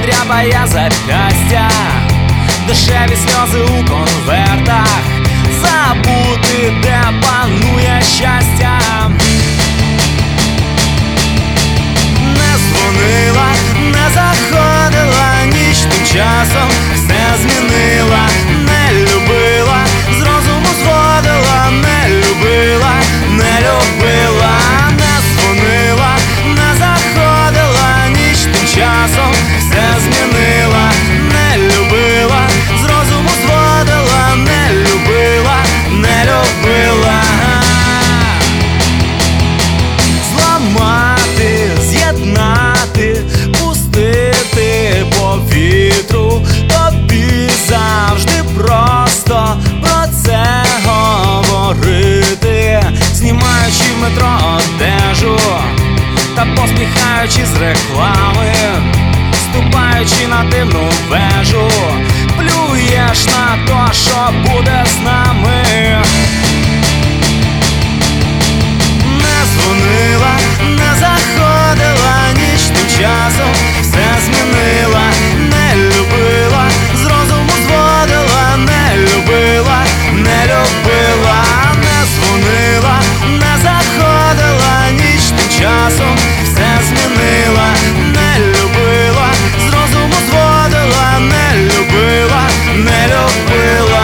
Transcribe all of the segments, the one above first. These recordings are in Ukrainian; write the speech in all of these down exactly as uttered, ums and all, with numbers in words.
дряпає зап'ястя, дешеві сльози у конвертах, забути, де панує щастя. Не дзвонила, не заходила ніч, тим часом все змінила. Не любила, з розуму зводила, не любила, не любила. Не дзвонила, не заходила ніч, тим часом все змінила. Не любила, з розуму зводила, не любила, не любила. Зламати, з'єднати, пустити по вітру, тобі завжди просто про це говорити. Знімаючи в метро одежу та посміхаючи з реклами, ступаючи на дивну вежу, плюєш на то, що буде з нами. Не дзвонила, не заходила ніч, тим часом все змінила. Не любила, з розуму зводила, не любила, не любила. Не дзвонила, не заходила ніч, тим часом все змінила. Не любила, з розуму зводила, не любила, не любила.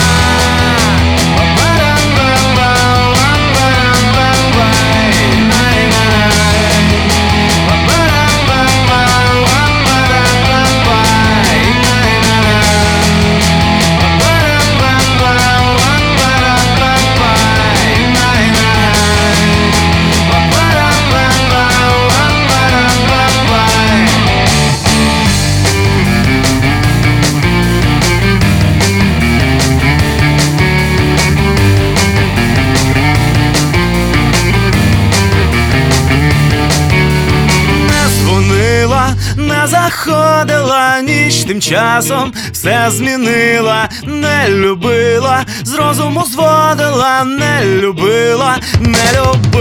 Не заходила ніч, тим часом все змінила. Не любила, з розуму зводила, не любила, не любила.